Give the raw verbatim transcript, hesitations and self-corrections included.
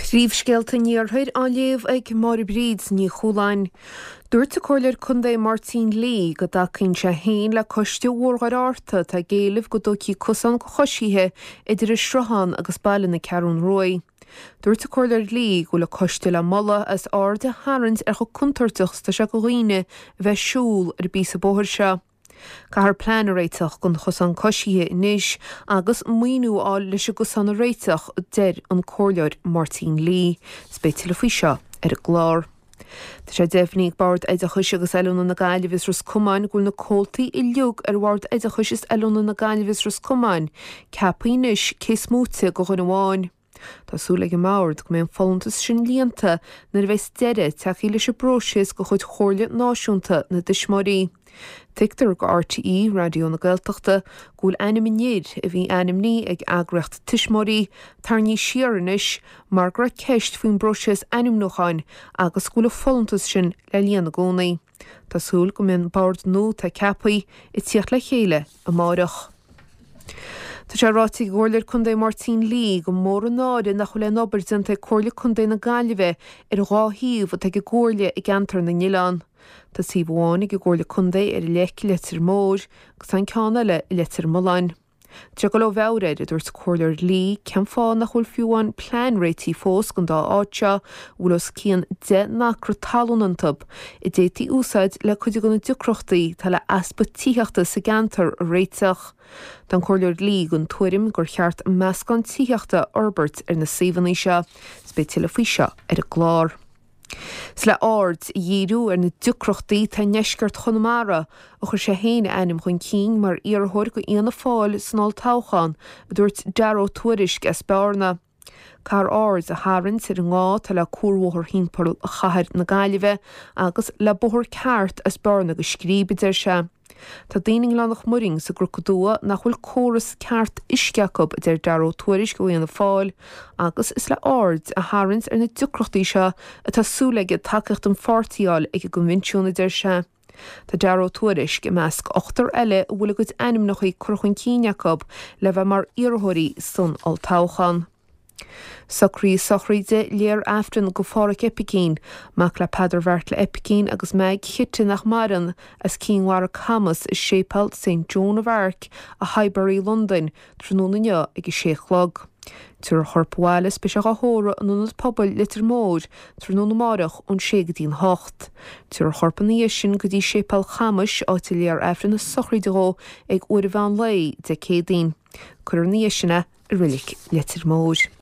Tríomhscéalta níorthaid á léamh ag mar bríd ní choláin. Dúirt a coirleir Contae Martin Lee go dtacinn sé hain le coiste mhórghar áirtha tá géalamh go dtugtaí cosan go choisithe idir is srutháin agus bailinn na Cearún Roy. Dúirt a coirleir Lee go le coiste le molla as ard a hairint ar go cuntartachs tá se go dhaoine bheith siúl ar bís a bóthir se. Cahar plán a réiteach gon chosan cosíthe inis agus muoinú á leis go san a réiteach deir an coirleir Martin Lee, spéitiúla faoi seo ar a glár. Tá sé defhníigh bard éideachais agus eilúna na Gaillimhis Rus Cumáin gúil na cóiltaí i liug ar bhard éideachais is eilúna na Gaillimhis Rus Cumáin, ceapaoinis cé smúte go chun amháin. Tásúla go mabhart go mbeadh follantas sin líonta nar bheith deire teachaí leis a bróisis go chuid chomhairle náisiúnta na dismarí. Tictar go R T E radio na Gaeltachta gúil ainm inéad a bhí ainm ní ag agracht tismarí tar ní siaranis mar gra ceist faoin bróisis ainm nócháin agus gúil a follantas sin le líon na gcónaí. Tásúil go mbeadh bard nó tá ceapaí i tíocht le chéile a márach. Tá sé rátaí coirleir Contae Martin Lee go mór an náide nach chula nobairtanta coirleir Contae na Gaillimhe ar gháthíomh a ag gcóirle i gceantar na Ngileán. Tá sí bháin ag gcóirle Contae ar leic letar mór gus an ceanna le letar moláin. Tre go le bhebhréid a dúirt coirleir Lee ceann fáil nach chfuil fiúháin plán réití fós gon dá áitse bhualas cían de nachra talúnantab i détaí úsáid le chuide gona dúchrochtaí tá le aspa tíochta sa gceantar réiteach. Don coirleir Lee gon tuairim gur cheart meascán tíochta Albert ar na saohannaí seo, spéitiúla faoi seo ar a glár. Sle ard dhíú ar na dúchrochtaí tá neisceart chunamara a chur sé héine ainm chun cín mar iarthir go íana fáil san táchaán a dúirt dearó tuairis gas bearna. Car ard a hairint ar an ngá tá le cuarmhóthir hímpar a chathir na Gaillimhe agus le bóthir ceart as bearna go scríbeidir se. Tá daoine lánach muring sa grúcadúa nach bhfuil córas ceart isceacob idir dearó tuairis go íana fáil agus is le ard a hairint ar na dúchrochtaí seo a tásúlaige takeíocht an fortíáil ag go mhinisiúna idir se. Tá dearó tuairis go measc ochtar eile a bhfuil go ainm nach chuí curchan cíneacob le bheith mar iarthirí san altáchan. Socrí sochríide léar aftan go fáric epicín, mac le padar bhart le epicín agus meid chitte nach maran as cínhhar Camas is sépalt Saint Joan of Arc a Highbury, London, trónúna ag i séchlog. Tuair thorpháilis be se thóra an únad pobl litir mór trónúna marach ón ségadín hocht. Tuair thorpaníos sin go dtí sépal Camas áit léar aftan na sochríide ag uair bhean lei de cédín. Cuir níos sinna a rilik litir mór.